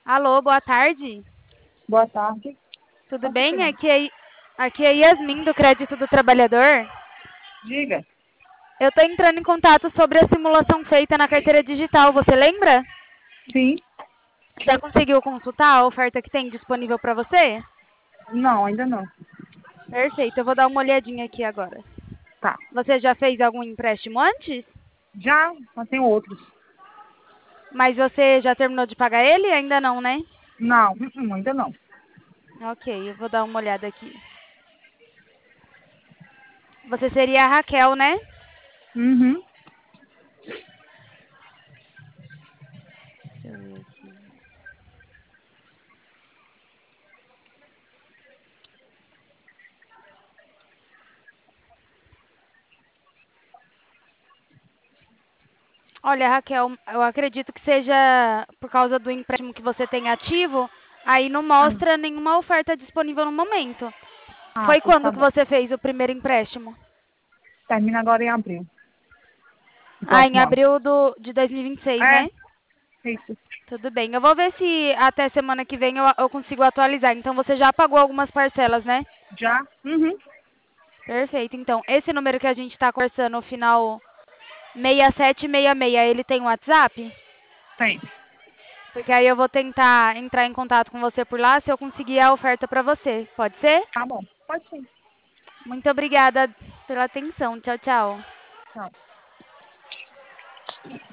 Alô, boa tarde. Boa tarde. Tudo Posso bem? chegar? Aqui é Yasmin do Crédito do Trabalhador. Diga. Eu estou entrando em contato sobre a simulação feita na carteira digital. Você lembra? Sim. Já conseguiu consultar a oferta que tem disponível para você? Não, ainda não. Perfeito, eu vou dar uma olhadinha aqui agora. Tá. Você já fez algum empréstimo antes? Já, mas tem outros. Mas você já terminou de pagar ele? Ainda não, né? Não, ainda não. Ok, eu vou dar uma olhada aqui. Você seria a Raquel, né? Uhum. Deixa eu ver aqui. Olha, Raquel, eu acredito que seja por causa do empréstimo que você tem ativo, aí não Ah, mostra nenhuma oferta disponível no momento. Foi pois quando tá que bom. você fez o primeiro empréstimo? Termina agora em abril do Ah, em próximo ano. abril de 2026, É, né? isso. Tudo bem. Eu vou ver se até semana que vem eu consigo atualizar. Então você já pagou algumas parcelas, né? Já? Uhum. Perfeito. Então, esse número que a gente está conversando, o final 6766, ele tem WhatsApp? Tem. Porque aí eu vou tentar entrar em contato com você por lá se eu conseguir a oferta para você. Pode ser? Tá bom. Pode sim. Muito obrigada pela atenção. Tchau, tchau. Tchau.